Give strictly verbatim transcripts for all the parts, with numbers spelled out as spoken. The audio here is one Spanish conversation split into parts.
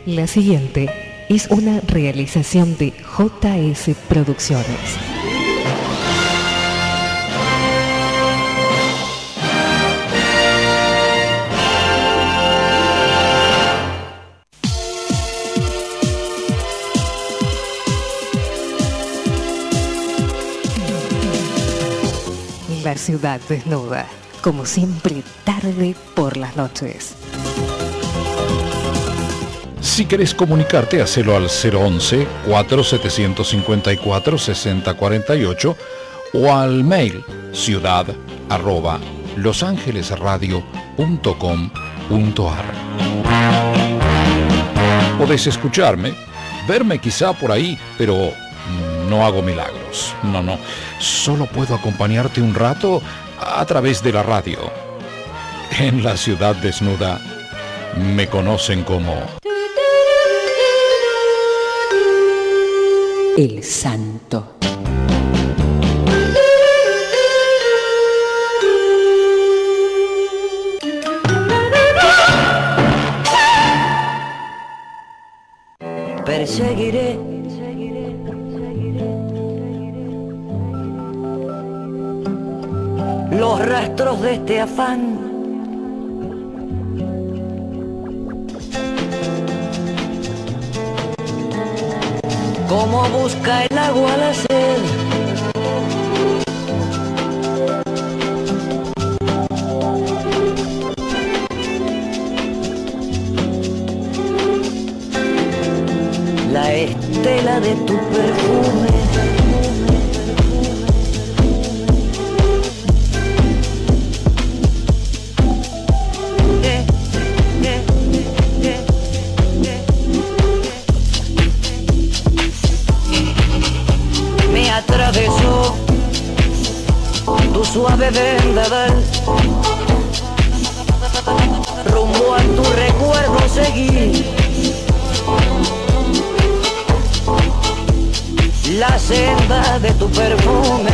La siguiente es una realización de J S Producciones. La ciudad desnuda, como siempre, tarde por las noches. Si querés comunicarte, hacelo al cero once, cuatro setecientos cincuenta y cuatro, sesenta cuarenta y ocho o al mail ciudad arroba losangelesradio punto com punto ar. Podés escucharme, verme quizá por ahí, pero no hago milagros. No, no. Solo puedo acompañarte un rato a través de la radio. En la ciudad desnuda me conocen como El Santo. Perseguiré los rastros de este afán. Como busca el agua la sed. La estela de tu perfume. Atravesó tu suave vendaval, rumbo a tu recuerdo seguí, la senda de tu perfume.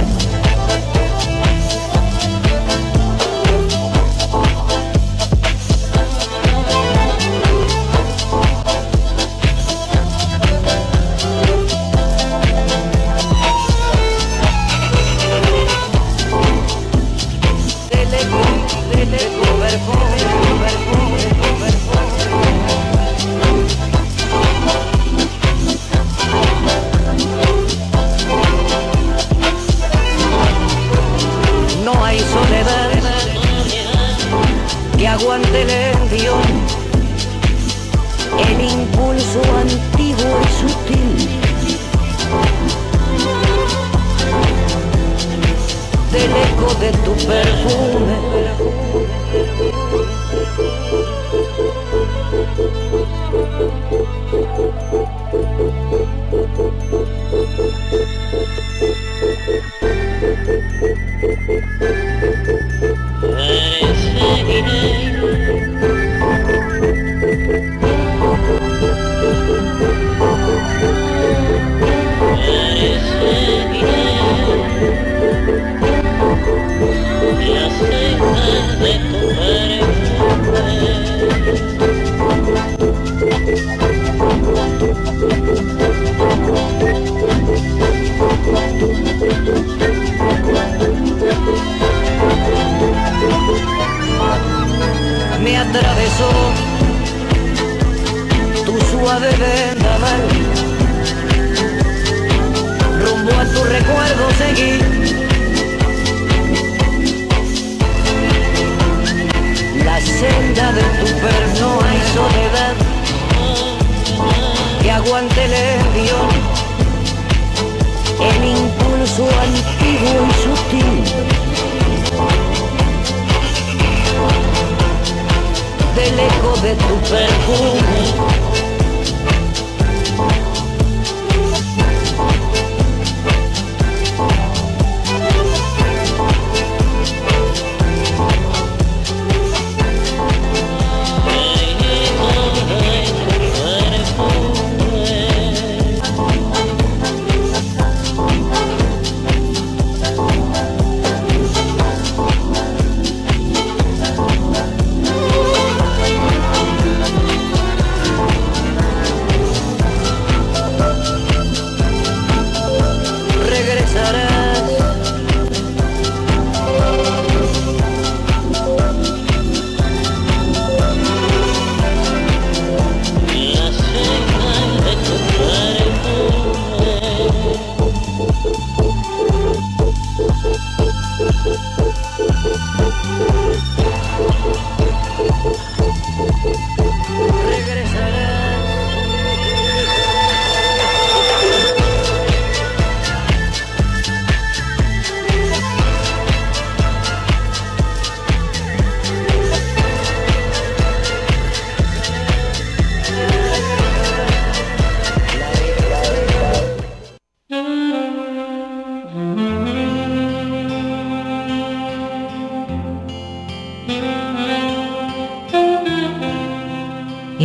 Aguante el envión, el impulso antiguo y sutil del eco de tu perfume. Me atravesó tu suave vendaval, rumbo a tu recuerdo seguí, la senda de tu perfume. No hay soledad que aguante el envión, el impulso antiguo y sutil del eco de tu perfume.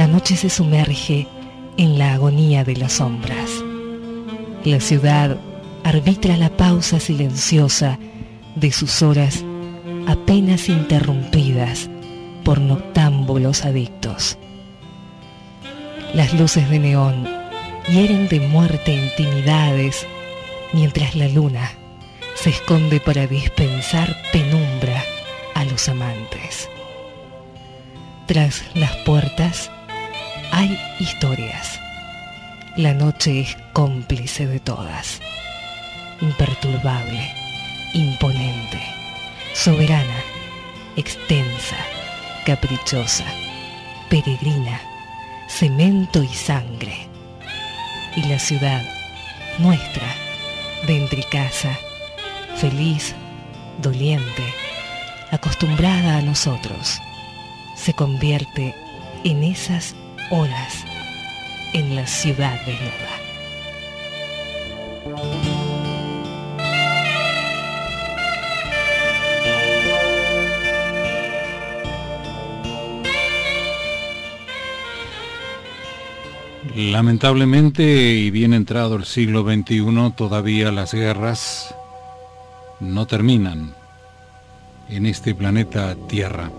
noche se sumerge en la agonía de las sombras. La ciudad arbitra la pausa silenciosa de sus horas apenas interrumpidas por noctámbulos adictos. Las luces de neón hieren de muerte intimidades, mientras la luna se esconde para dispensar penumbra a los amantes. Tras las puertas hay historias. La noche es cómplice de todas. Imperturbable, imponente, soberana, extensa, caprichosa, peregrina, cemento y sangre. Y la ciudad, nuestra, de casa, feliz, doliente, acostumbrada a nosotros, se convierte en esas horas en la ciudad desnuda. Lamentablemente, y bien entrado el siglo veintiuno, todavía las guerras no terminan en este planeta Tierra.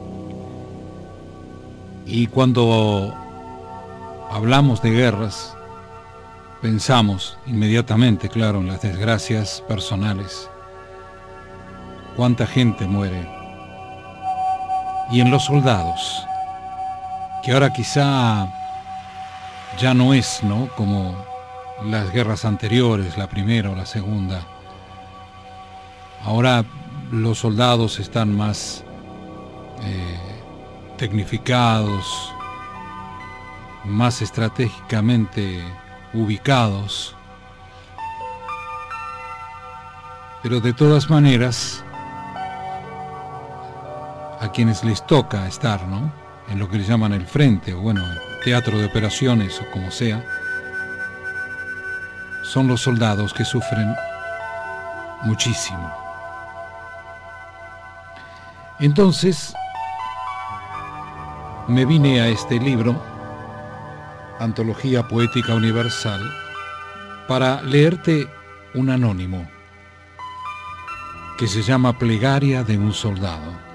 Y cuando hablamos de guerras, pensamos inmediatamente, claro, en las desgracias personales. Cuánta gente muere. Y en los soldados, que ahora quizá ya no es, ¿no?, como las guerras anteriores, la primera o la segunda. Ahora los soldados están más eh, tecnificados, más estratégicamente ubicados. Pero de todas maneras, a quienes les toca estar, ¿no?, en lo que les llaman el frente, o bueno, teatro de operaciones o como sea, son los soldados que sufren muchísimo. Entonces me vine a este libro, Antología Poética Universal, para leerte un anónimo que se llama Plegaria de un soldado.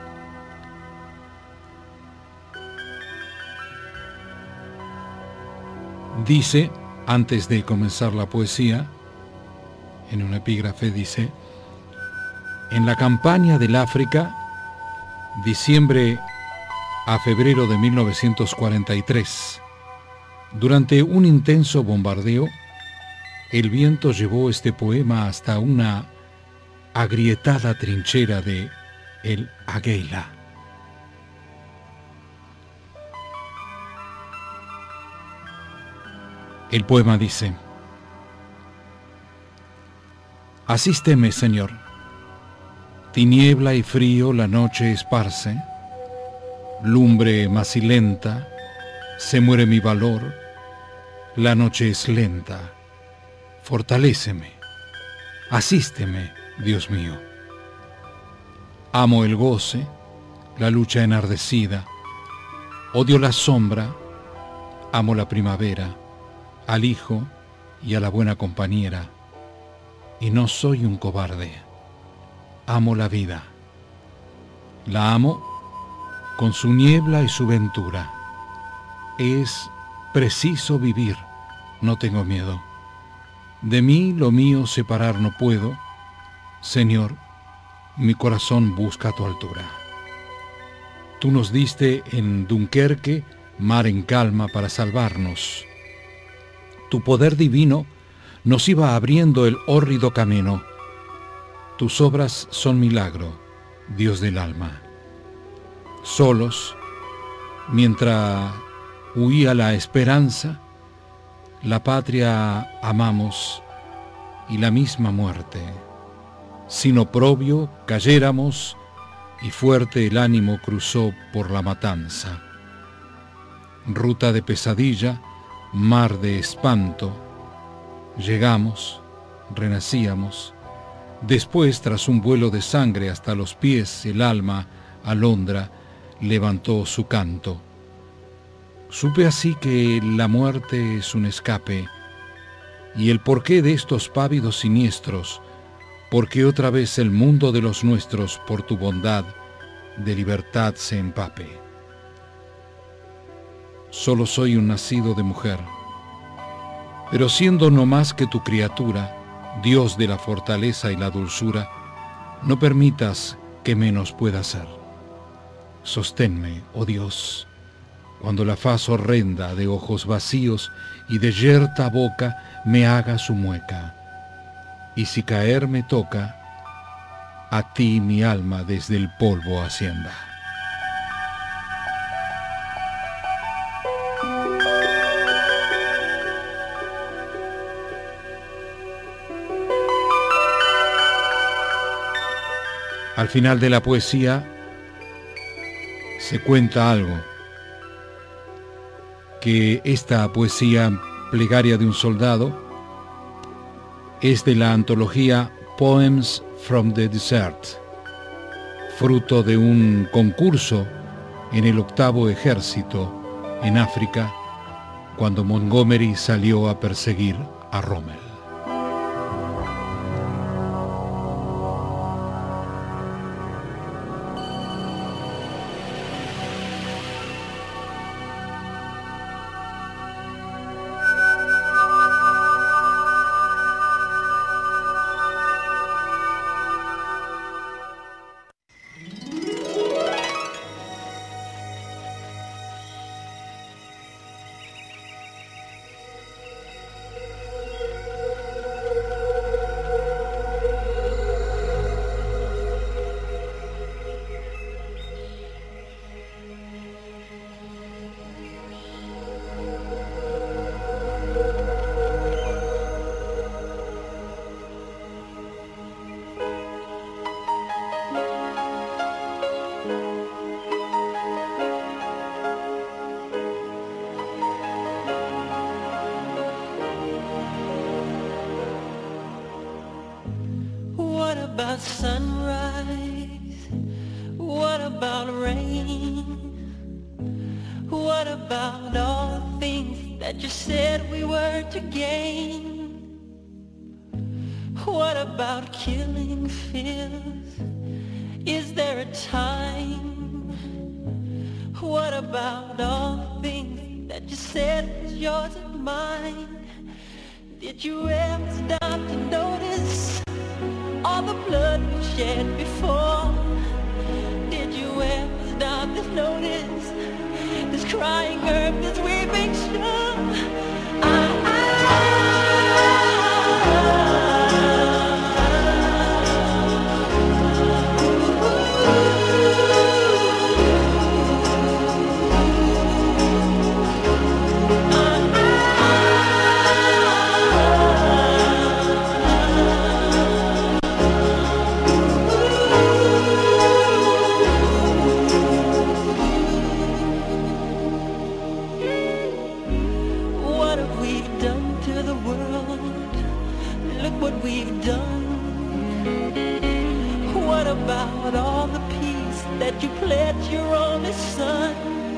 Dice, antes de comenzar la poesía, en un epígrafe dice: en la campaña del África, diciembre a febrero de mil novecientos cuarenta y tres, durante un intenso bombardeo, el viento llevó este poema hasta una agrietada trinchera de El Águila. El poema dice: asísteme, Señor. Tiniebla y frío la noche esparce, lumbre macilenta, se muere mi valor, la noche es lenta. Fortaléceme, asísteme, Dios mío. Amo el goce, la lucha enardecida, odio la sombra, amo la primavera, al hijo y a la buena compañera, y no soy un cobarde. Amo la vida, la amo con su niebla y su ventura. Es preciso vivir, no tengo miedo. De mí lo mío separar no puedo. Señor, mi corazón busca tu altura. Tú nos diste en Dunkerque mar en calma para salvarnos. Tu poder divino nos iba abriendo el hórrido camino. Tus obras son milagro, Dios del alma. Solos, mientras huía la esperanza, la patria amamos y la misma muerte. Sin oprobio cayéramos y fuerte el ánimo cruzó por la matanza. Ruta de pesadilla, mar de espanto, llegamos, renacíamos, después tras un vuelo de sangre hasta los pies el alma, alondra, levantó su canto. Supe así que la muerte es un escape, y el porqué de estos pávidos siniestros, porque otra vez el mundo de los nuestros, por tu bondad, de libertad se empape. Solo soy un nacido de mujer, pero siendo no más que tu criatura, Dios de la fortaleza y la dulzura, no permitas que menos pueda ser. Sosténme, oh Dios, cuando la faz horrenda de ojos vacíos y de yerta boca me haga su mueca. Y si caer me toca, a ti mi alma desde el polvo ascienda. Al final de la poesía se cuenta algo, que esta poesía Plegaria de un soldado es de la antología Poems from the Desert, fruto de un concurso en el octavo ejército en África, cuando Montgomery salió a perseguir a Rommel. about sunrise? What about rain? What about all the things that you said we were to gain? What about killing fears? Is there a time? What about all the things that you said was yours and mine? Did you ever stop to notice all the blood we shed before? Did you ever stop to notice this crying earth, this weeping shore? I, I, we've done. What about all the peace that you pledged your only son?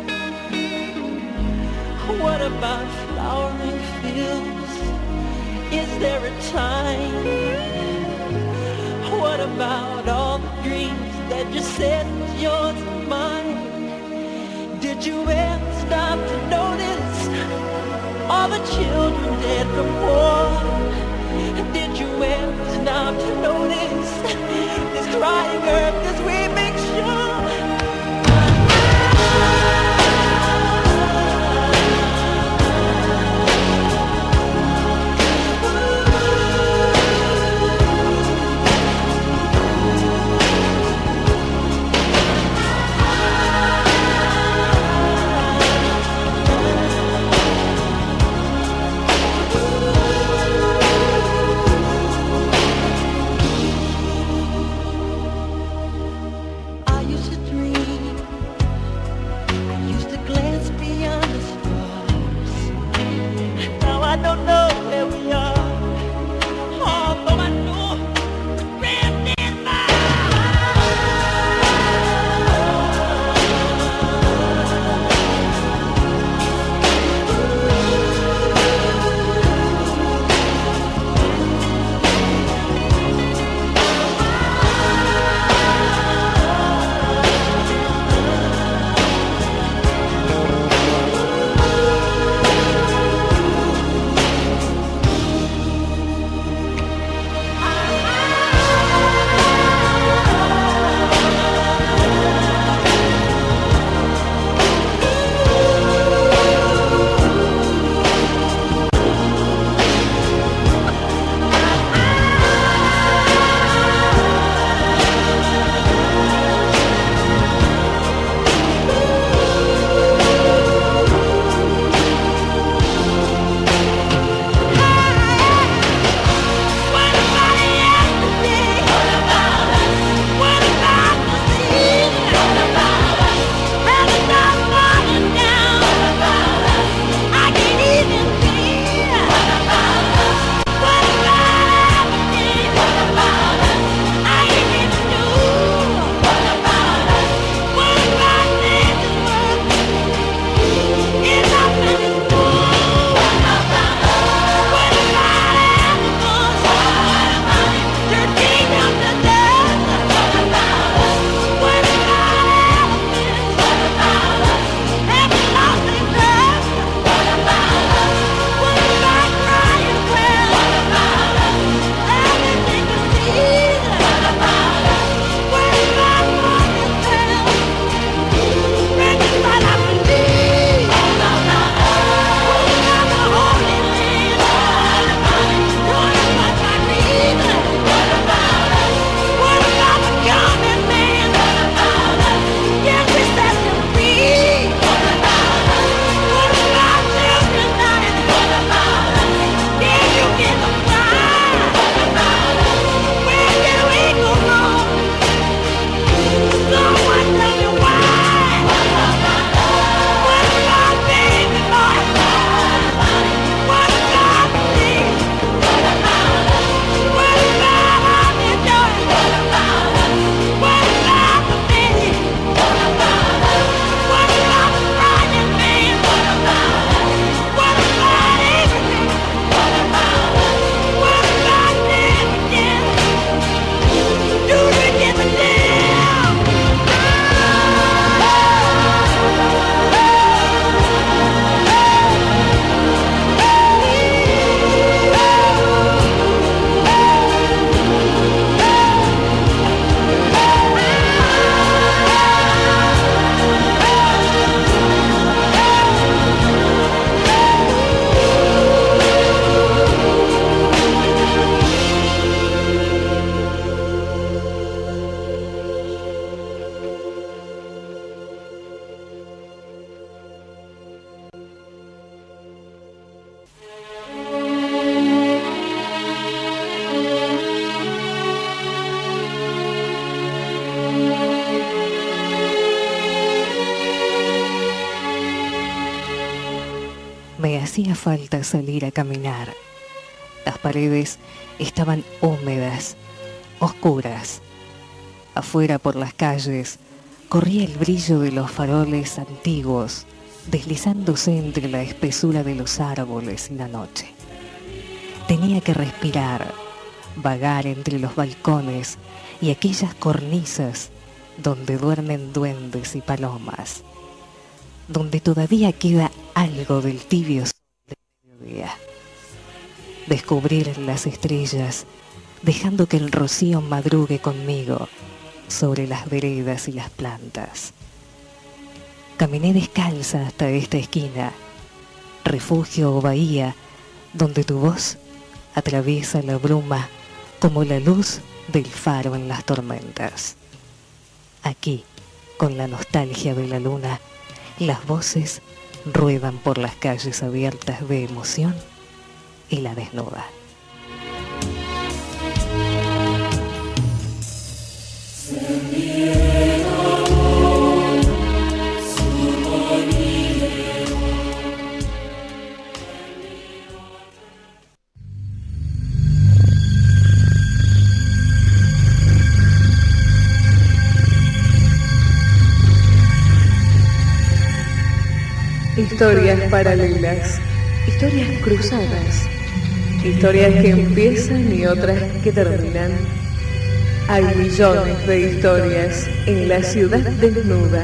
What about flowering fields? Is there a time? What about all the dreams that you said was yours and mine? Did you ever stop to notice all the children dead from war? Did you ever stop to notice this crying earth, this weeping shore? hacía falta salir a caminar. Las paredes estaban húmedas, oscuras. Afuera por las calles corría el brillo de los faroles antiguos, deslizándose entre la espesura de los árboles y la noche. Tenía que respirar, vagar entre los balcones y aquellas cornisas donde duermen duendes y palomas, donde todavía queda algo del tibio sol del mediodía. Descubrir las estrellas, dejando que el rocío madrugue conmigo sobre las veredas y las plantas. Caminé descalza hasta esta esquina, refugio o bahía, donde tu voz atraviesa la bruma como la luz del faro en las tormentas. Aquí, con la nostalgia de la luna, las voces ruedan por las calles abiertas de emoción y la desnuda. Historias paralelas, historias cruzadas, historias que empiezan y otras que terminan. Hay millones de historias en la ciudad desnuda.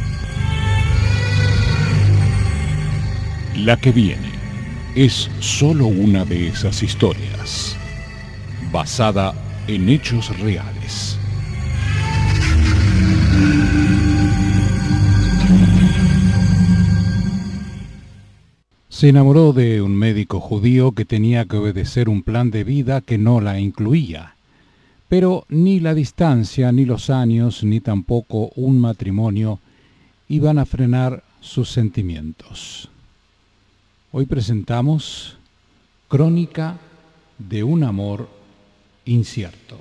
La que viene es solo una de esas historias, basada en hechos reales. Se enamoró de un médico judío que tenía que obedecer un plan de vida que no la incluía. Pero ni la distancia, ni los años, ni tampoco un matrimonio iban a frenar sus sentimientos. Hoy presentamos Crónica de un amor incierto.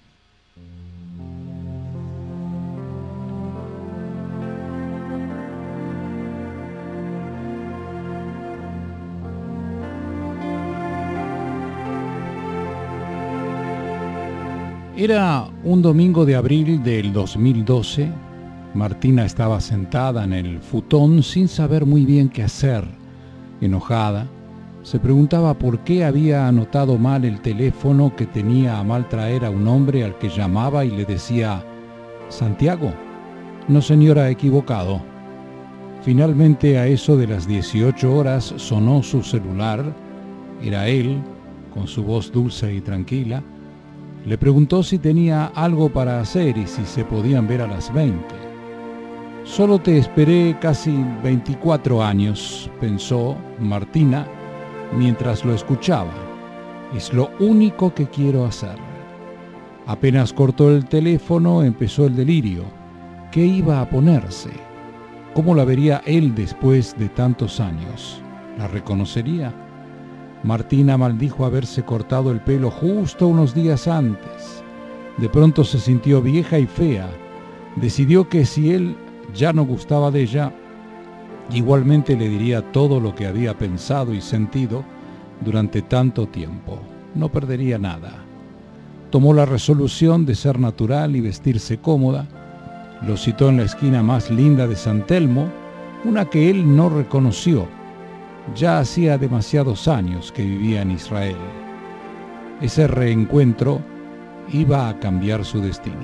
Era un domingo de abril del dos mil doce. Martina estaba sentada en el futón sin saber muy bien qué hacer. Enojada, se preguntaba por qué había anotado mal el teléfono que tenía a mal traer a un hombre al que llamaba y le decía: «Santiago». «No, señora, equivocado». Finalmente, a eso de las dieciocho horas, sonó su celular. Era él, con su voz dulce y tranquila. Le preguntó si tenía algo para hacer y si se podían ver a las veinte. «Solo te esperé casi veinticuatro años», pensó Martina mientras lo escuchaba. «Es lo único que quiero hacer». Apenas cortó el teléfono, empezó el delirio. ¿Qué iba a ponerse? ¿Cómo la vería él después de tantos años? ¿La reconocería? Martina maldijo haberse cortado el pelo justo unos días antes. De pronto se sintió vieja y fea. Decidió que si él ya no gustaba de ella, igualmente le diría todo lo que había pensado y sentido durante tanto tiempo. No perdería nada. Tomó la resolución de ser natural y vestirse cómoda. Lo citó en la esquina más linda de San Telmo, una que él no reconoció. Ya hacía demasiados años que vivía en Israel. Ese reencuentro iba a cambiar su destino.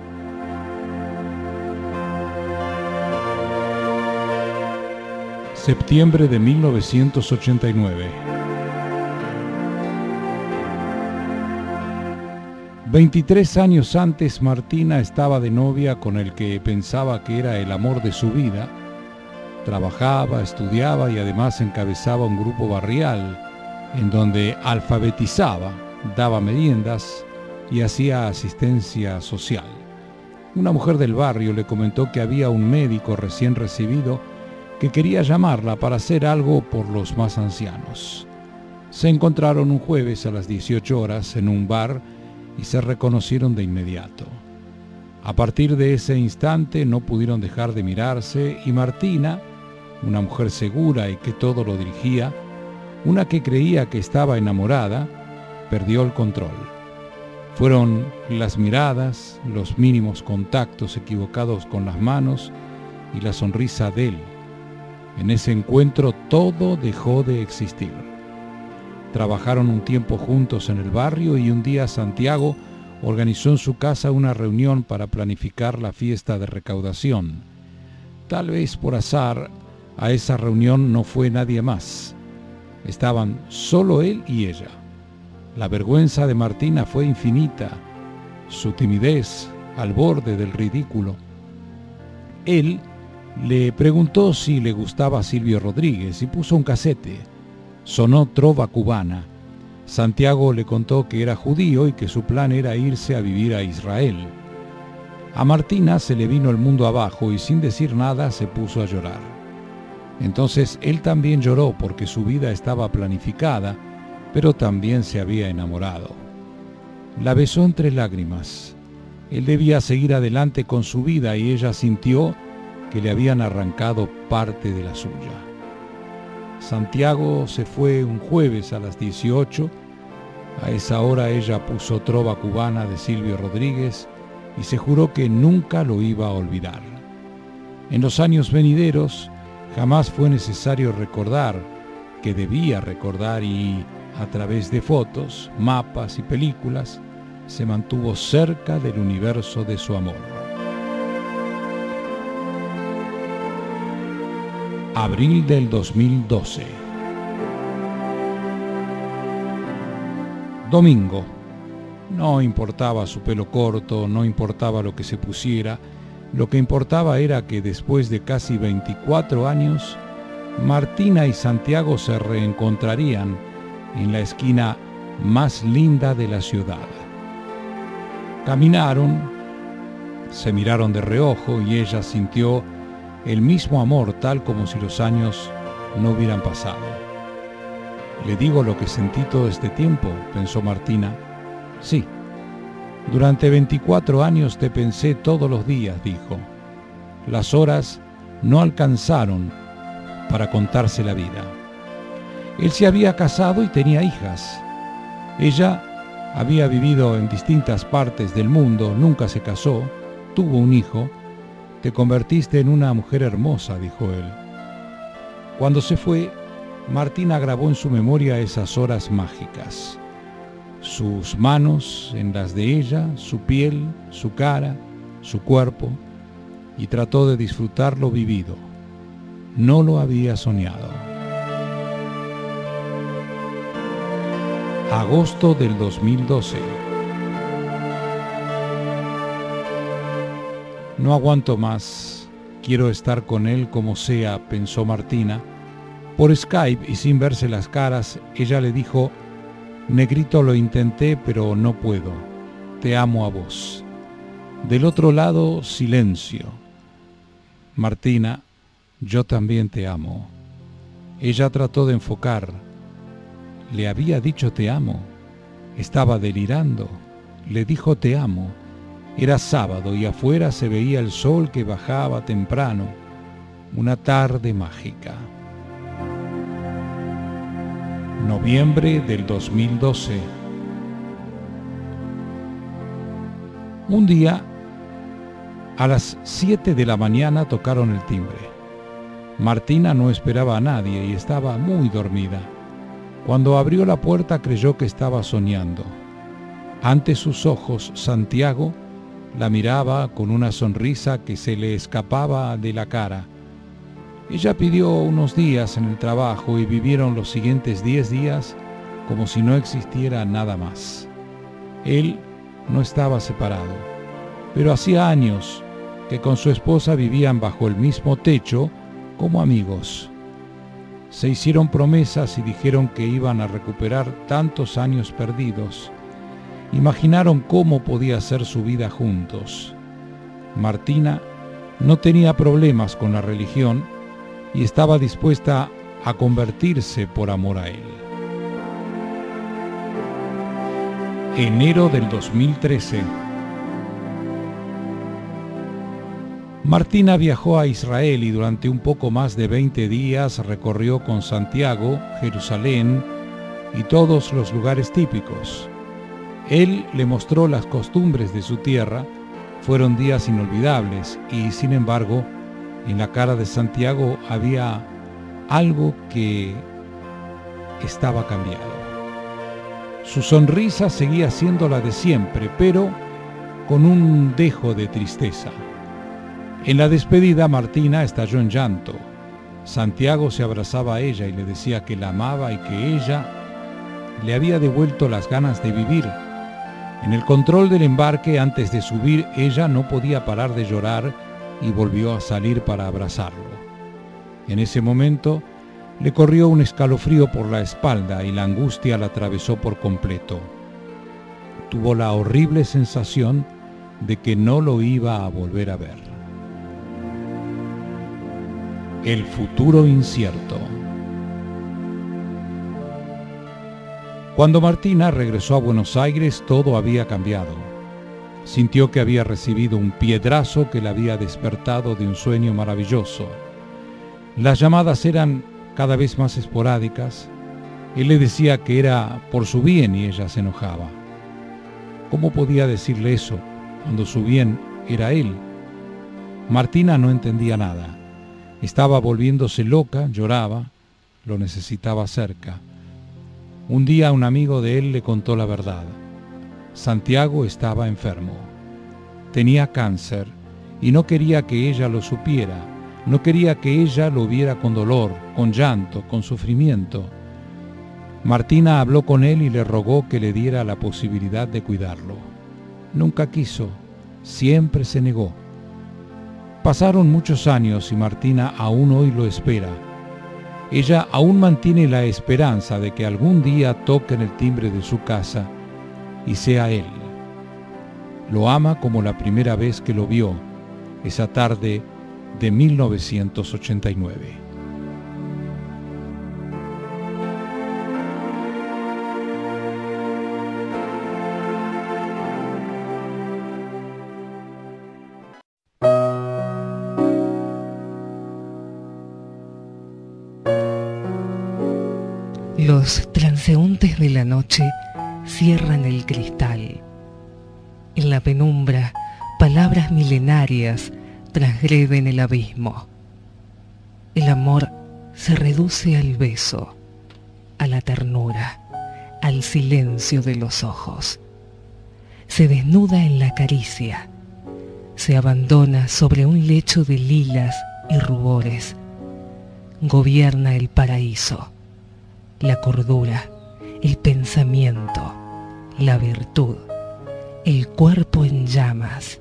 Septiembre de mil novecientos ochenta y nueve. veintitrés años antes, Martina estaba de novia con el que pensaba que era el amor de su vida. Trabajaba, estudiaba y además encabezaba un grupo barrial en donde alfabetizaba, daba meriendas y hacía asistencia social. Una mujer del barrio le comentó que había un médico recién recibido que quería llamarla para hacer algo por los más ancianos. Se encontraron un jueves a las dieciocho horas en un bar y se reconocieron de inmediato. A partir de ese instante no pudieron dejar de mirarse y Martina, una mujer segura y que todo lo dirigía, Una que creía que estaba enamorada, perdió el control. Fueron las miradas, los mínimos contactos equivocados con las manos y la sonrisa de él. En ese encuentro todo dejó de existir. Trabajaron un tiempo juntos en el barrio y un día Santiago organizó en su casa una reunión para planificar la fiesta de recaudación. Tal vez por azar, a esa reunión no fue nadie más. Estaban solo él y ella. La vergüenza de Martina fue infinita, su timidez al borde del ridículo. Él le preguntó si le gustaba Silvio Rodríguez y puso un casete. Sonó trova cubana. Santiago le contó que era judío y que su plan era irse a vivir a Israel. A Martina se le vino el mundo abajo y sin decir nada se puso a llorar. Entonces él también lloró porque su vida estaba planificada, pero también se había enamorado. La besó entre lágrimas. Él debía seguir adelante con su vida y ella sintió que le habían arrancado parte de la suya. Santiago se fue un jueves a las dieciocho. A esa hora ella puso trova cubana de Silvio Rodríguez y se juró que nunca lo iba a olvidar. En los años venideros jamás fue necesario recordar que debía recordar y, a través de fotos, mapas y películas, se mantuvo cerca del universo de su amor. Abril del dos mil doce. Domingo. No importaba su pelo corto, no importaba lo que se pusiera, lo que importaba era que después de casi veinticuatro años, Martina y Santiago se reencontrarían en la esquina más linda de la ciudad. Caminaron, se miraron de reojo y ella sintió el mismo amor tal como si los años no hubieran pasado. «Le digo lo que sentí todo este tiempo», pensó Martina. «Sí, durante veinticuatro años te pensé todos los días», dijo. Las horas no alcanzaron para contarse la vida. Él se había casado y tenía hijas. Ella había vivido en distintas partes del mundo, nunca se casó, tuvo un hijo. «Te convertiste en una mujer hermosa», dijo él. Cuando se fue, Martina grabó en su memoria esas horas mágicas. Sus manos en las de ella, su piel, su cara, su cuerpo, y trató de disfrutar lo vivido. No lo había soñado. Agosto del dos mil doce. No aguanto más, quiero estar con él como sea, pensó Martina. Por Skype y sin verse las caras, ella le dijo: «Negrito, lo intenté, pero no puedo. Te amo a vos». Del otro lado, silencio. «Martina, yo también te amo». Ella trató de enfocar. Le había dicho te amo. Estaba delirando. Le dijo te amo. Era sábado y afuera se veía el sol que bajaba temprano. Una tarde mágica. Noviembre del dos mil doce. Un día, a las siete de la mañana tocaron el timbre. Martina no esperaba a nadie y estaba muy dormida. Cuando abrió la puerta creyó que estaba soñando. Ante sus ojos, Santiago la miraba con una sonrisa que se le escapaba de la cara. Ella pidió unos días en el trabajo y vivieron los siguientes diez días como si no existiera nada más. Él no estaba separado, pero hacía años que con su esposa vivían bajo el mismo techo como amigos. Se hicieron promesas y dijeron que iban a recuperar tantos años perdidos. Imaginaron cómo podía ser su vida juntos. Martina no tenía problemas con la religión y estaba dispuesta a convertirse por amor a él. Enero del dos mil trece. Martina viajó a Israel y durante un poco más de veinte días recorrió con Santiago, Jerusalén y todos los lugares típicos. Él le mostró las costumbres de su tierra. Fueron días inolvidables y, sin embargo, en la cara de Santiago había algo que estaba cambiado. Su sonrisa seguía siendo la de siempre, pero con un dejo de tristeza. En la despedida, Martina estalló en llanto. Santiago se abrazaba a ella y le decía que la amaba y que ella le había devuelto las ganas de vivir. En el control del embarque, antes de subir, ella no podía parar de llorar y volvió a salir para abrazarlo. En ese momento, le corrió un escalofrío por la espalda y la angustia la atravesó por completo. Tuvo la horrible sensación de que no lo iba a volver a ver. El futuro incierto. Cuando Martina regresó a Buenos Aires, todo había cambiado. Sintió que había recibido un piedrazo que la había despertado de un sueño maravilloso. Las llamadas eran cada vez más esporádicas. Él le decía que era por su bien y ella se enojaba. ¿Cómo podía decirle eso cuando su bien era él? Martina no entendía nada. Estaba volviéndose loca, lloraba, lo necesitaba cerca. Un día un amigo de él le contó la verdad. Santiago estaba enfermo. Tenía cáncer y no quería que ella lo supiera. No quería que ella lo viera con dolor, con llanto, con sufrimiento. Martina habló con él y le rogó que le diera la posibilidad de cuidarlo. Nunca quiso, siempre se negó. Pasaron muchos años y Martina aún hoy lo espera. Ella aún mantiene la esperanza de que algún día toquen el timbre de su casa y sea él. Lo ama como la primera vez que lo vio, esa tarde de mil novecientos ochenta y nueve. Los transeúntes de la noche cierran el cristal. En la penumbra, palabras milenarias transgreden el abismo. El amor se reduce al beso, a la ternura, al silencio de los ojos. Se desnuda en la caricia, se abandona sobre un lecho de lilas y rubores. Gobierna el paraíso, la cordura, el pensamiento, la virtud, el cuerpo en llamas,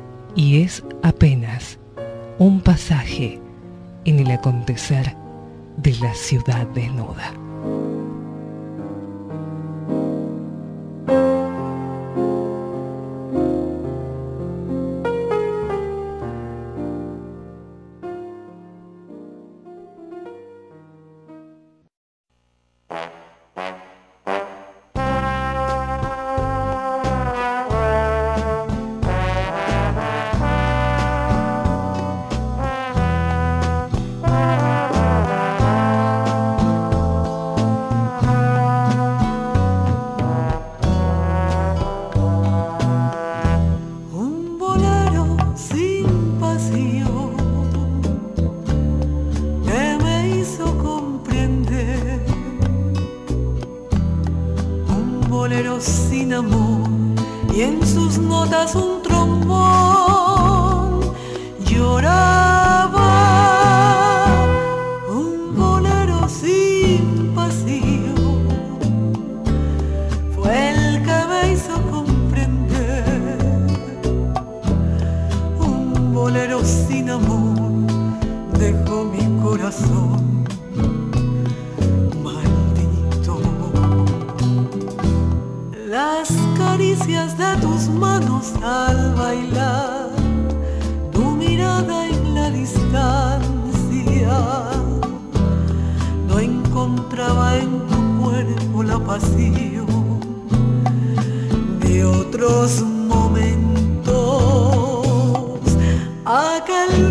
y es apenas un pasaje en el acontecer de la ciudad desnuda. De otros momentos, aquel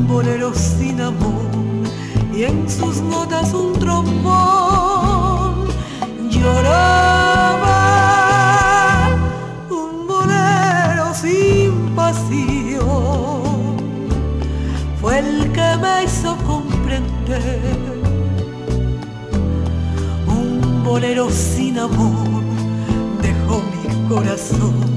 bolero sin amor y en sus notas un trombón lloraba, un bolero sin pasión, fue el que me hizo comprender. Un bolero sin amor dejó mi corazón.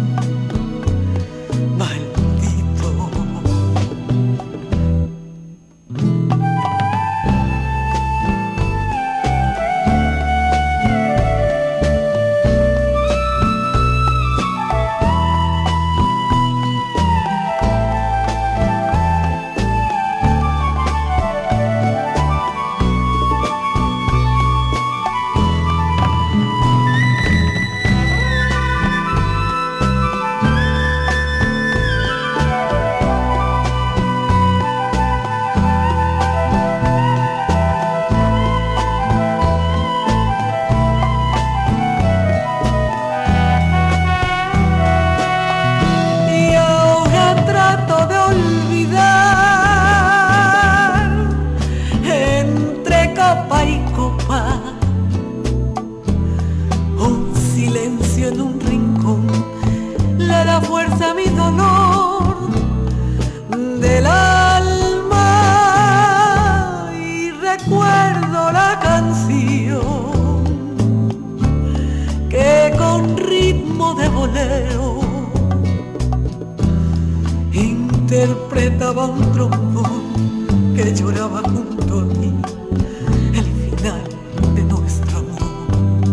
Interpretaba un trombón que lloraba junto a mí el final de nuestro amor.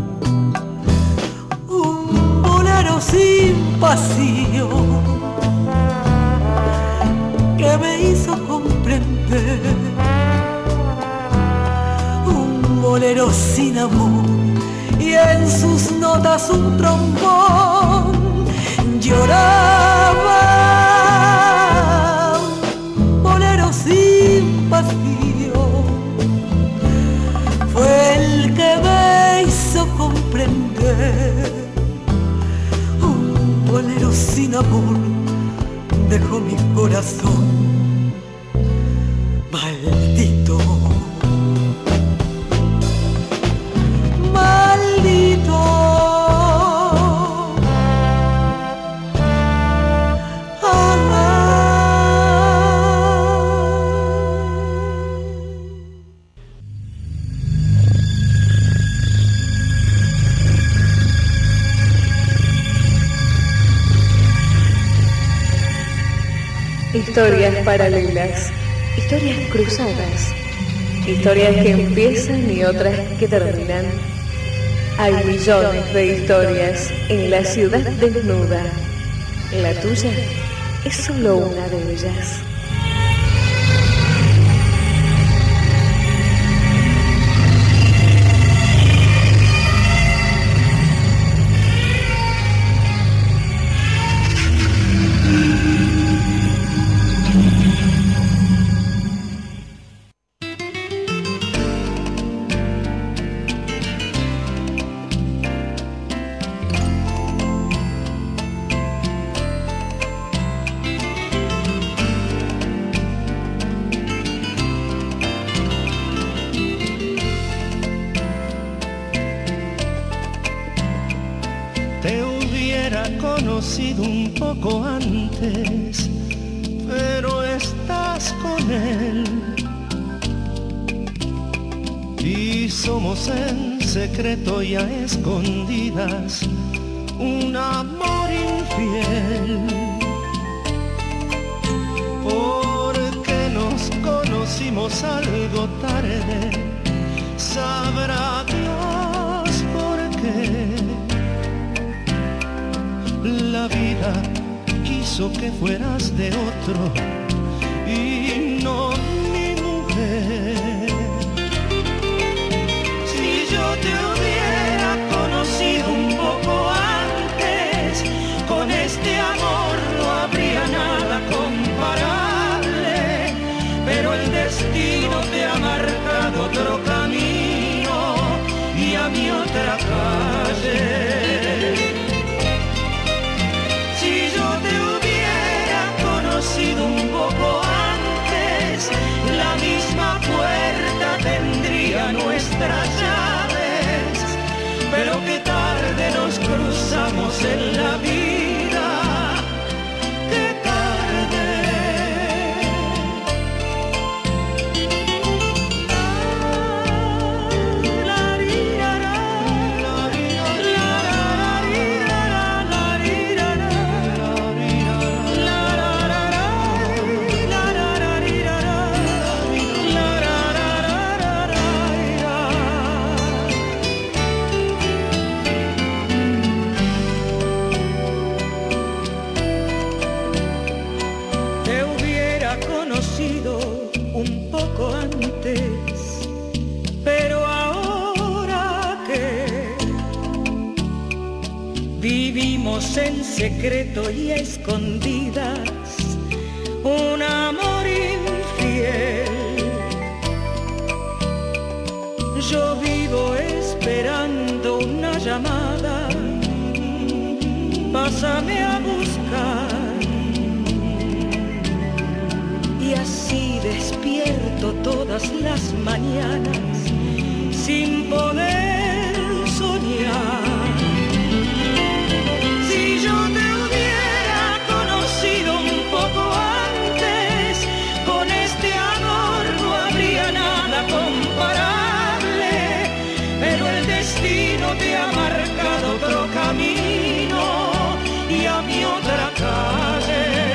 Un bolero sin pasión que me hizo comprender. Un bolero sin amor y en sus notas un trombón lloraba. Sin pasión fue el que me hizo comprender. Un bolero sin amor dejó mi corazón maldito, maldito. Historias paralelas, historias cruzadas, historias que empiezan y otras que terminan. Hay millones de historias en la ciudad desnuda. La tuya es solo una de ellas. Conocido un poco antes, pero estás con él y somos en secreto y a escondidas un amor infiel, porque nos conocimos algo tarde, sabrá Dios por qué. La vida quiso que fueras de otro y no mi mujer. Si yo te hubiera conocido un poco antes, con este amor no habría nada comparable, pero el destino te ha marcado otro camino y a mi otra calle. Si yo te hubiera conocido un poco nuestras llaves, pero qué tarde nos cruzamos en la vida, qué tarde. Un poco antes, pero ahora que vivimos en secreto y a escondidas un amor infiel, yo vivo esperando una llamada, pásame a buscar. Y así despierto todas las mañanas sin poder soñar. Si yo te hubiera conocido un poco antes, con este amor no habría nada comparable, pero el destino te ha marcado otro camino y a mi otra calle.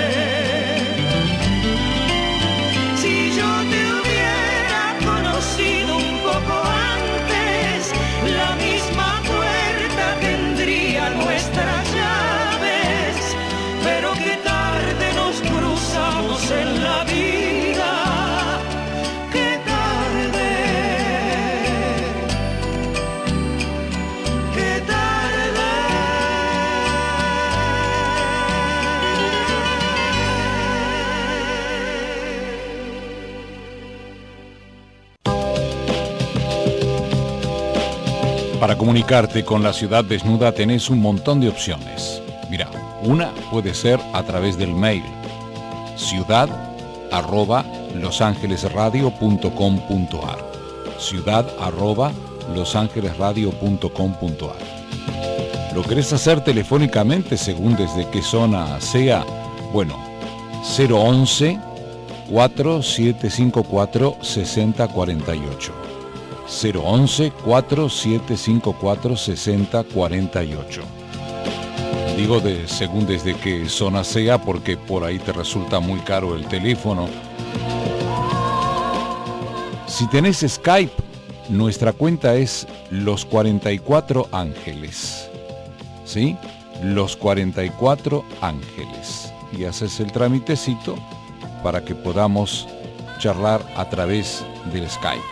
Nuestras llaves, pero qué tarde nos cruzamos en la vida, qué tarde, qué tarde. Para comunicarte con la Ciudad Desnuda tenés un montón de opciones. Mira, una puede ser a través del mail ciudad arroba losangelesradio.com.ar ciudad arroba losangelesradio.com.ar. ¿Lo querés hacer telefónicamente según desde qué zona sea? Bueno, cero once, cuatro siete cinco cuatro, seis cero cuatro ocho. cero once, cuatro siete cinco cuatro, seis cero cuatro ocho. Digo de según desde qué zona sea porque por ahí te resulta muy caro el teléfono. Si tenés Skype, nuestra cuenta es Los cuarenta y cuatro Ángeles. ¿Sí? Los cuarenta y cuatro Ángeles. Y haces el tramitecito para que podamos charlar a través del Skype.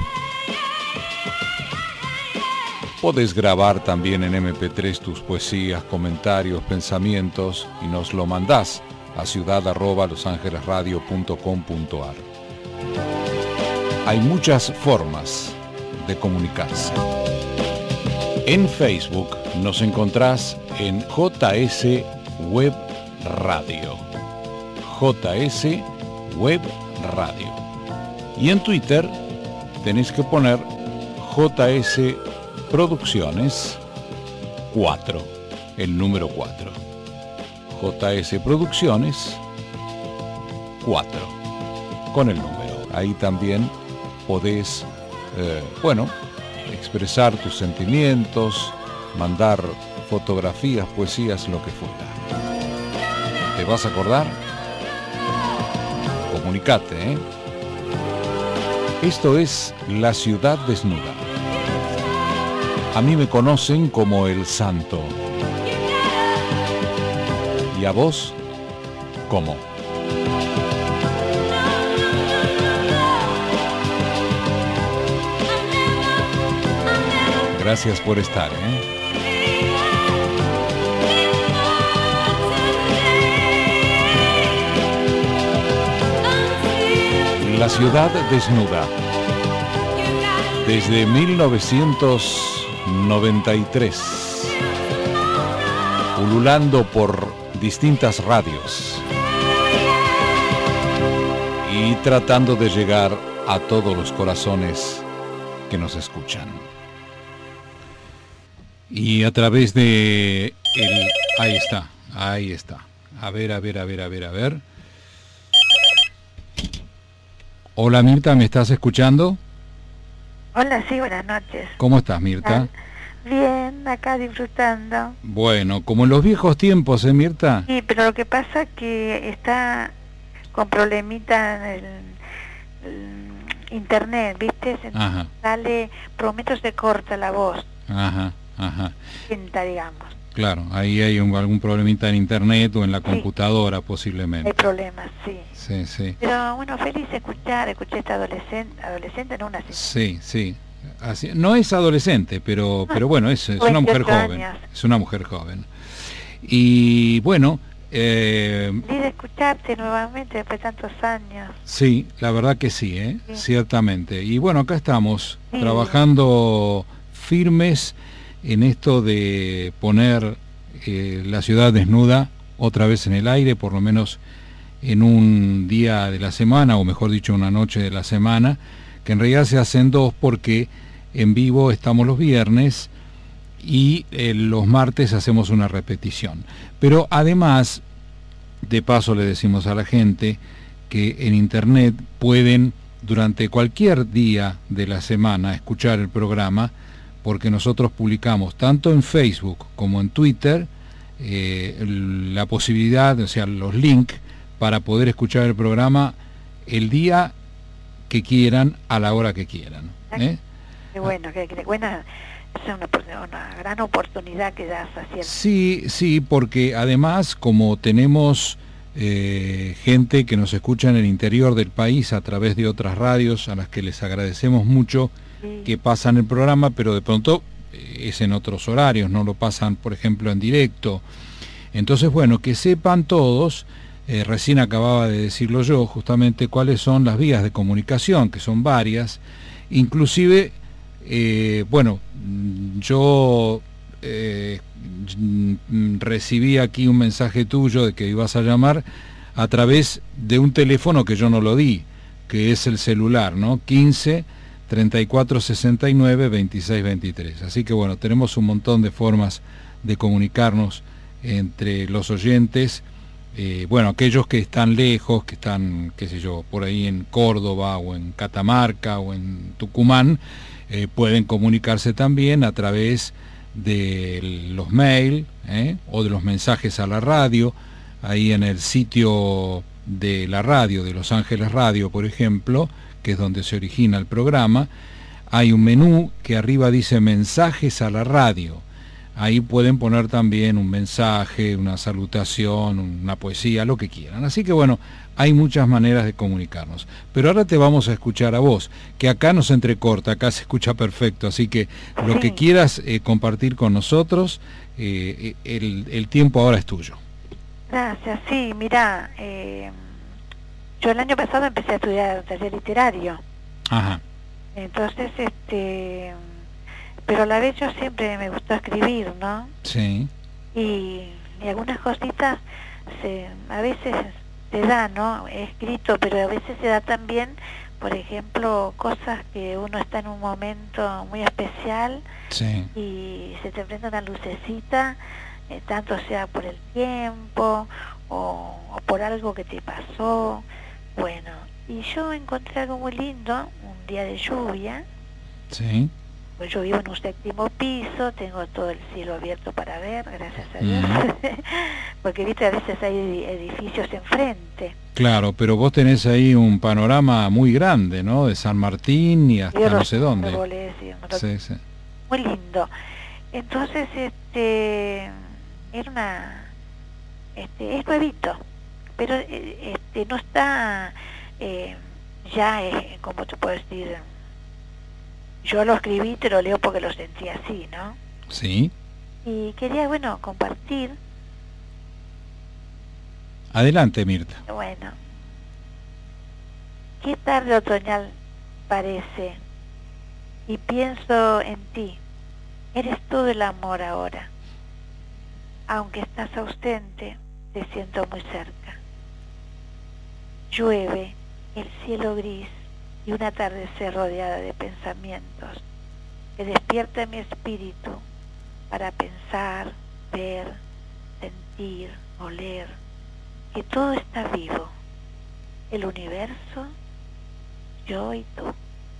Podés grabar también en eme pe tres tus poesías, comentarios, pensamientos y nos lo mandás a ciudad arroba losangelesradio.com.ar. Hay muchas formas de comunicarse. En Facebook nos encontrás en J S Web Radio. J S Web Radio. Y en Twitter tenés que poner J S Producciones cuatro, el número cuatro. J S Producciones cuatro, con el número. Ahí también podés, eh, bueno, expresar tus sentimientos, mandar fotografías, poesías, lo que fuera. ¿Te vas a acordar? Comunicate, ¿eh? Esto es La Ciudad Desnuda. A mí me conocen como El Santo. ¿Y a vos? ¿Cómo? Gracias por estar, ¿eh? La Ciudad Desnuda. Desde mil novecientos noventa y tres, pululando por distintas radios y tratando de llegar a todos los corazones que nos escuchan. Y a través de el... Ahí está, ahí está. A ver, a ver, a ver, a ver, a ver. Hola Mirta, ¿me estás escuchando? Hola, sí, buenas noches. ¿Cómo estás, Mirta? Bien, acá disfrutando. Bueno, como en los viejos tiempos, ¿eh, Mirta? Sí, pero lo que pasa es que está con problemita en el, el internet, ¿viste? Se Ajá. sale, prometo se corta la voz. Ajá, ajá. Lenta, digamos. Claro, ahí hay un, algún problemita en internet o en la Sí. computadora posiblemente. Hay problemas, sí. Sí, sí. Pero bueno, feliz de escuchar, escuché esta adolescente, adolescente, no una señora. Sí, sí. Así, no es adolescente, pero, pero bueno, es, es una mujer veintiocho joven. años. Es una mujer joven. Y bueno, eh, Feliz de escucharte nuevamente después de tantos años. sí, la verdad que sí, ¿eh? Sí. Ciertamente. Y bueno, acá estamos, Sí. trabajando firmes en esto de poner eh, la ciudad desnuda otra vez en el aire, por lo menos en un día de la semana, o mejor dicho, una noche de la semana, que en realidad se hacen dos porque en vivo estamos los viernes y eh, los martes hacemos una repetición. Pero además, de paso le decimos a la gente que en internet pueden durante cualquier día de la semana escuchar el programa, porque nosotros publicamos tanto en Facebook como en Twitter eh, la posibilidad, o sea, los links para poder escuchar el programa el día que quieran, a la hora que quieran. ¿eh? Qué bueno, qué, qué buena, es una, una gran oportunidad que das haciendo. Sí, sí, porque además como tenemos eh, gente que nos escucha en el interior del país a través de otras radios, a las que les agradecemos mucho, Sí. que pasan el programa, pero de pronto eh, es en otros horarios, no lo pasan, por ejemplo, en directo. Entonces, bueno, que sepan todos, eh, recién acababa de decirlo yo, justamente cuáles son las vías de comunicación, que son varias, inclusive, eh, bueno, yo eh, recibí aquí un mensaje tuyo de que ibas a llamar a través de un teléfono que yo no lo di, que es el celular, ¿no? quince, treinta y cuatro, sesenta y nueve, veintiséis, veintitrés. Así que bueno, tenemos un montón de formas de comunicarnos entre los oyentes, eh, bueno, aquellos que están lejos, que están, qué sé yo, por ahí en Córdoba o en Catamarca o en Tucumán, eh, pueden comunicarse también a través de los mails ¿eh? o de los mensajes a la radio, ahí en el sitio de la radio, de Los Ángeles Radio, por ejemplo, que es donde se origina el programa, hay un menú que arriba dice mensajes a la radio. Ahí pueden poner también un mensaje, una salutación, una poesía, lo que quieran. Así que bueno, hay muchas maneras de comunicarnos. Pero ahora te vamos a escuchar a vos, que acá no se entrecorta, acá se escucha perfecto. Así que lo Sí. que quieras eh, compartir con nosotros, eh, el, el tiempo ahora es tuyo. Gracias, sí, mira, eh, yo el año pasado empecé a estudiar taller literario, Ajá. entonces, este, pero a la vez yo siempre me gustó escribir, ¿no? Sí. Y, y algunas cositas se, a veces se da, ¿no? He escrito, pero a veces se da también, por ejemplo, cosas que uno está en un momento muy especial Sí. y se te prende una lucecita, eh, tanto sea por el tiempo o, o por algo que te pasó. Bueno, y yo encontré algo muy lindo, un día de lluvia, Sí. pues yo vivo en un séptimo piso, tengo todo el cielo abierto para ver, gracias a Dios, Mm. porque viste, a veces hay edi- edificios enfrente. Claro, pero vos tenés ahí un panorama muy grande, ¿no? De San Martín y hasta Veo no los sé dónde. árboles y un montón- Sí, sí. muy lindo. Entonces, este, era una, este, es nuevito, pero eh, este, no está eh, ya, eh, como te puedo decir, yo lo escribí, te lo leo porque lo sentí así, ¿no? Sí. Y quería, bueno, compartir, Adelante, Mirta. bueno, qué tarde otoñal parece, y pienso en ti, eres todo el amor ahora. Aunque estás ausente, te siento muy cerca. Llueve, el cielo gris y un atardecer rodeada de pensamientos que despierta mi espíritu para pensar, ver, sentir, oler, que todo está vivo, el universo, yo y tú.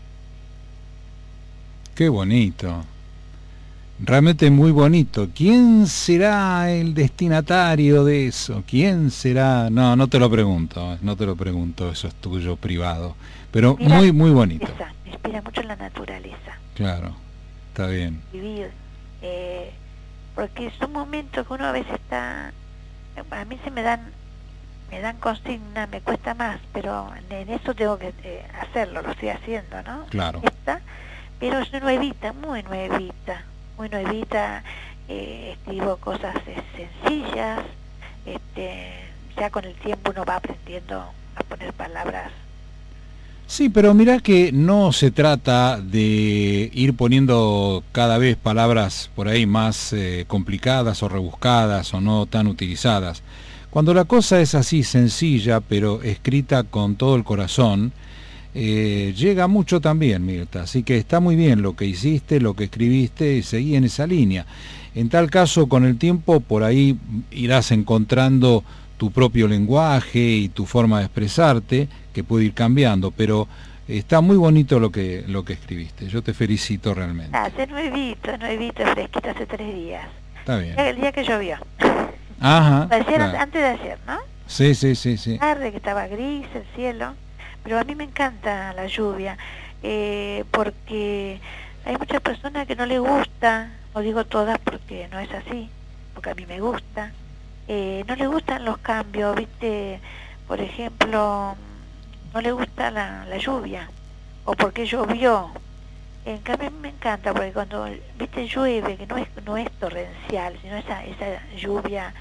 Qué bonito. Realmente muy bonito. ¿Quién será el destinatario de eso? ¿Quién será? No, no te lo pregunto, no te lo pregunto, eso es tuyo privado. Pero Mira, muy, muy bonito. Esa, me inspira mucho la naturaleza. Claro, está bien. Vivir, eh, porque son momentos que uno a veces está, a mí se me dan, me dan consigna, me cuesta más, pero en eso tengo que eh, hacerlo, lo estoy haciendo, ¿no? Claro. Esta, pero es nuevita, muy nuevita. Muy nuevita, eh, escribo cosas eh, sencillas, este, ya con el tiempo uno va aprendiendo a poner palabras. Sí, pero mirá que no se trata de ir poniendo cada vez palabras por ahí más eh, complicadas o rebuscadas o no tan utilizadas. Cuando la cosa es así sencilla, pero escrita con todo el corazón, Eh, llega mucho también, Mirta, así que está muy bien lo que hiciste, lo que escribiste, y seguí en esa línea. En tal caso, con el tiempo, por ahí irás encontrando tu propio lenguaje y tu forma de expresarte, que puede ir cambiando, pero está muy bonito lo que lo que escribiste. Yo te felicito realmente. Ah, hace nuevito, nuevito, fresquito, hace tres días. Está bien. El día que llovió. Ajá. Ayer, Claro. Antes de ayer, ¿no? Sí, sí, sí, sí. Tarde, que estaba gris el cielo. Pero a mí me encanta la lluvia, eh, porque hay muchas personas que no les gusta, no digo todas porque no es así, porque a mí me gusta, eh, no les gustan los cambios, ¿viste? Por ejemplo, no les gusta la, la lluvia, o porque llovió. En cambio a mí me encanta, porque cuando, ¿viste? Llueve, que no es, no es torrencial, sino esa, esa lluvia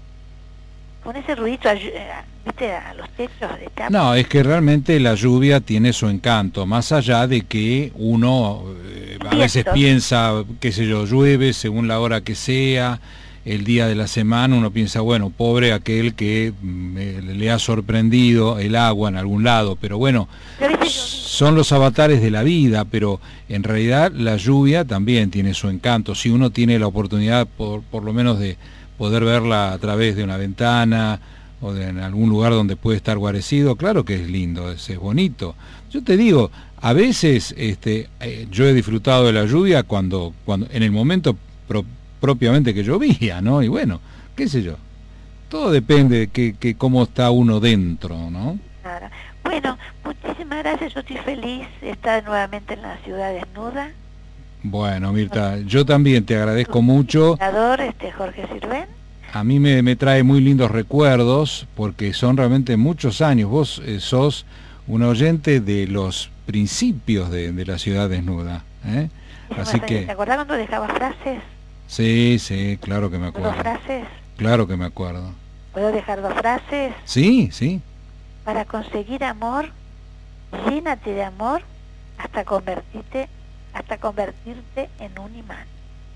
con ese ruidito, ¿viste? A los techos de cama. No, es que realmente la lluvia tiene su encanto, más allá de que uno eh, a veces piensa, qué sé yo, llueve según la hora que sea, el día de la semana, uno piensa, bueno, pobre aquel que eh, le ha sorprendido el agua en algún lado, pero bueno, son los avatares de la vida, pero en realidad la lluvia también tiene su encanto, si uno tiene la oportunidad por, por lo menos de poder verla a través de una ventana o de en algún lugar donde puede estar guarecido, claro que es lindo, es, es bonito. Yo te digo, a veces este, eh, yo he disfrutado de la lluvia cuando, cuando en el momento pro, propiamente que llovía, ¿no? Y bueno, qué sé yo, todo depende de que, que cómo está uno dentro, ¿no? Claro. Bueno, muchísimas gracias, yo estoy feliz de estar nuevamente en la ciudad desnuda. Bueno, Mirta, yo también te agradezco mucho. Este Jorge Sirven. A mí me, me trae muy lindos recuerdos porque son realmente muchos años. Vos eh, sos un oyente de los principios de, de la ciudad desnuda, ¿eh? Así que... ¿Te acordás cuando dejaba frases? Sí, sí, claro que me acuerdo. ¿Dos frases? Claro que me acuerdo. ¿Puedo dejar dos frases? Sí, sí. Para conseguir amor, llénate de amor hasta convertirte hasta convertirte en un imán.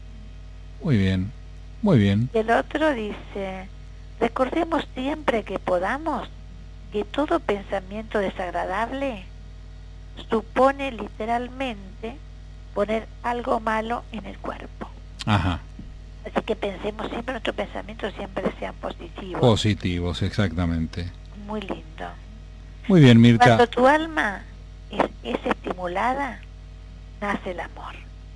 Muy bien, muy bien. Y el otro dice, recordemos siempre que podamos que todo pensamiento desagradable supone literalmente poner algo malo en el cuerpo. Ajá. Así que pensemos siempre, nuestros pensamientos siempre sean positivos. Positivos, exactamente. Muy lindo. Muy bien, Mirta. Cuando tu alma es, es estimulada, nace el amor.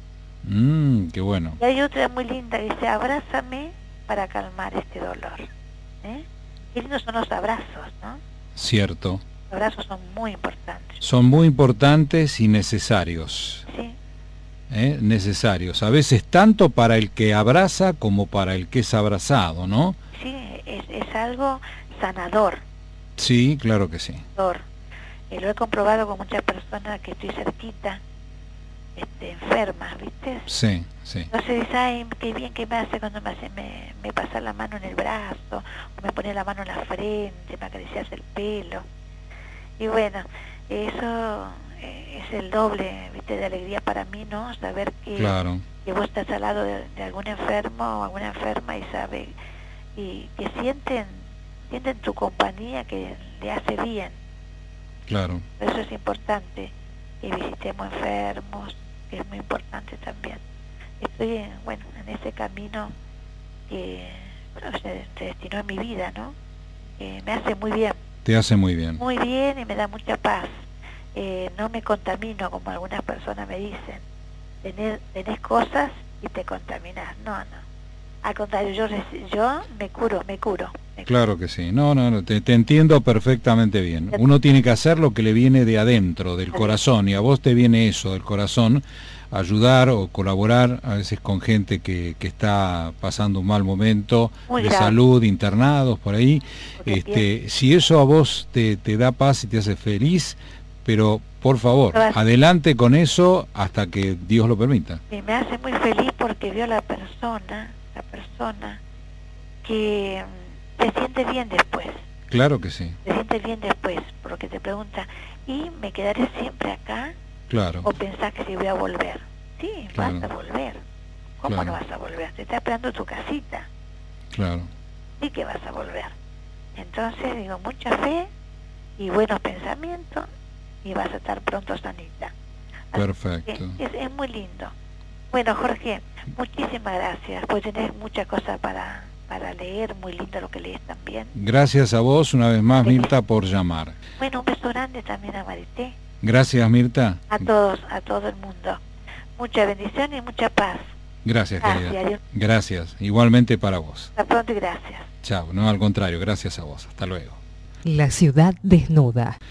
Mmm, qué bueno. Y hay otra muy linda que dice, abrázame para calmar este dolor. ¿Eh? Qué lindos son los abrazos, ¿no? Cierto. Los abrazos son muy importantes. Son muy importantes y necesarios. Sí. ¿Eh? Necesarios. A veces tanto para el que abraza como para el que es abrazado, ¿no? Sí, es, es algo sanador. Sí, claro que sí. Sanador. Eh, lo he comprobado con muchas personas que estoy cerquita, este, enfermas, ¿viste? Sí, sí. Entonces dice, ay, qué bien que me hace cuando me hace, me, me pasa la mano en el brazo, o me pone la mano en la frente, me acaricias el pelo. Y bueno, eso eh, es el doble, ¿viste? De alegría para mí, ¿no? Saber que, claro. que vos estás al lado de, de algún enfermo o alguna enferma y sabe, y que sienten, sienten tu compañía que le hace bien. Claro. Por eso es importante que visitemos enfermos, que es muy importante también. Estoy, en, bueno, en ese camino que bueno, se, se destinó en mi vida, ¿no? Que me hace muy bien. Te hace muy bien. Muy bien y me da mucha paz. Eh, no me contamino como algunas personas me dicen. Tenés, tenés cosas y te contaminas. No, no. Al contrario, yo, yo me curo, me curo. Me claro curo. que sí. No, no, no te, te entiendo perfectamente bien. Uno tiene que hacer lo que le viene de adentro, del corazón, y a vos te viene eso, del corazón, ayudar o colaborar a veces con gente que, que está pasando un mal momento Muy de grave. salud, internados por ahí. Porque Este, pienso- si eso a vos te, te da paz y te hace feliz, pero por favor, Gracias. adelante con eso hasta que Dios lo permita. Y me hace muy feliz porque veo a la persona, la persona que mm, se siente bien después, Claro que sí, se siente bien después, porque te pregunta, ¿y me quedaré siempre acá? claro, ¿O pensás que si voy a volver? Sí, Claro. vas a volver. ¿Cómo Claro. no vas a volver? Te está esperando tu casita, claro. sí que vas a volver. Entonces, digo, mucha fe y buenos pensamientos y vas a estar pronto sanita. Así Perfecto. que Es, es muy lindo. Bueno, Jorge, muchísimas gracias. Pues tenés muchas cosas para, para leer, muy lindo lo que lees también. Gracias a vos una vez más, Mirta, por llamar. Bueno, un beso grande también a Marité, Gracias, Mirta. a todos, a todo el mundo. Mucha bendición y mucha paz. Gracias, Gracias, querida. Dios. Gracias. Igualmente para vos. Hasta pronto y gracias. Chao. No, al contrario, gracias a vos. Hasta luego. La ciudad desnuda.